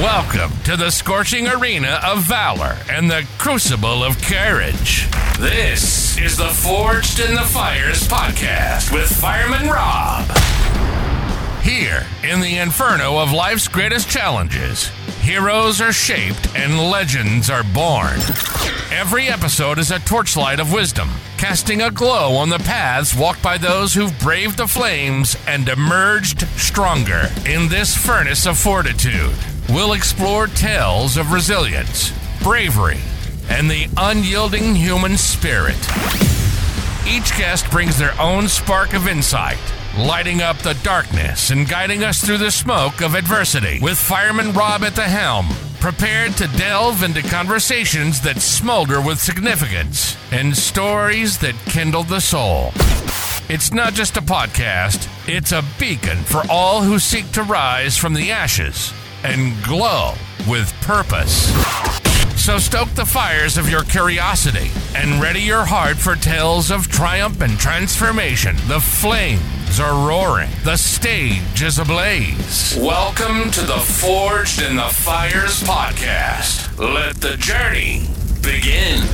Welcome to the scorching arena of valor and the crucible of courage. This is the Forged in the Fires podcast with Fireman Rob. Here, in the inferno of life's greatest challenges, heroes are shaped and legends are born. Every episode is a torchlight of wisdom, casting a glow on the paths walked by those who've braved the flames and emerged stronger. In this furnace of fortitude, we'll explore tales of resilience, bravery, and the unyielding human spirit. Each guest brings their own spark of insight, lighting up the darkness and guiding us through the smoke of adversity. With Fireman Rob at the helm, prepared to delve into conversations that smolder with significance and stories that kindle the soul. It's not just a podcast, it's a beacon for all who seek to rise from the ashes and glow with purpose. So stoke the fires of your curiosity and ready your heart for tales of triumph and transformation. The flames are roaring. The stage is ablaze. Welcome to the Forged in the Fires podcast. Let the journey begin.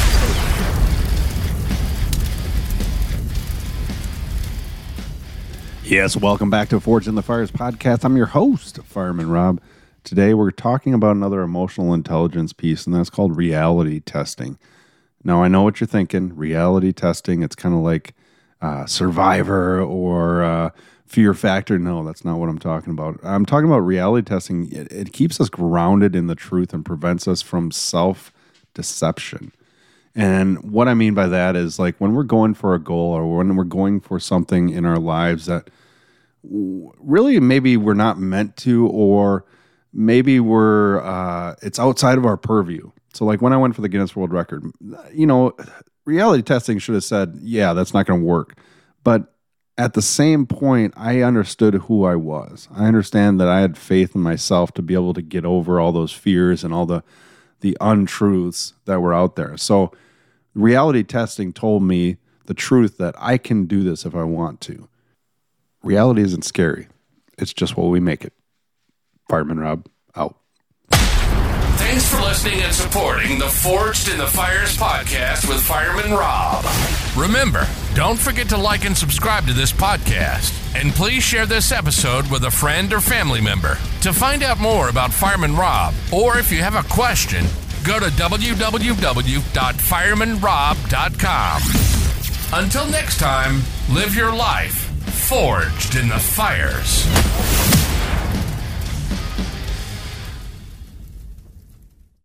Yes, welcome back to Forged in the Fires podcast. I'm your host, Fireman Rob. Today we're talking about another emotional intelligence piece, and that's called reality testing. Now, I know what you're thinking. Reality testing, it's kind of like Survivor or Fear Factor. No, that's not what I'm talking about. I'm talking about reality testing. It keeps us grounded in the truth and prevents us from self-deception. And what I mean by that is, like, when we're going for a goal or when we're going for something in our lives that really maybe we're not meant to, or maybe it's outside of our purview. So like when I went for the Guinness World Record, reality testing should have said, yeah, that's not going to work. But at the same point, I understood who I was. I understand that I had faith in myself to be able to get over all those fears and all the untruths that were out there. So reality testing told me the truth that I can do this if I want to. Reality isn't scary. It's just what we make it. Fireman Rob, out. Thanks for listening and supporting the Forged in the Fires podcast with Fireman Rob. Remember, don't forget to like and subscribe to this podcast. And please share this episode with a friend or family member. To find out more about Fireman Rob, or if you have a question, go to www.firemanrob.com. Until next time, live your life forged in the fires.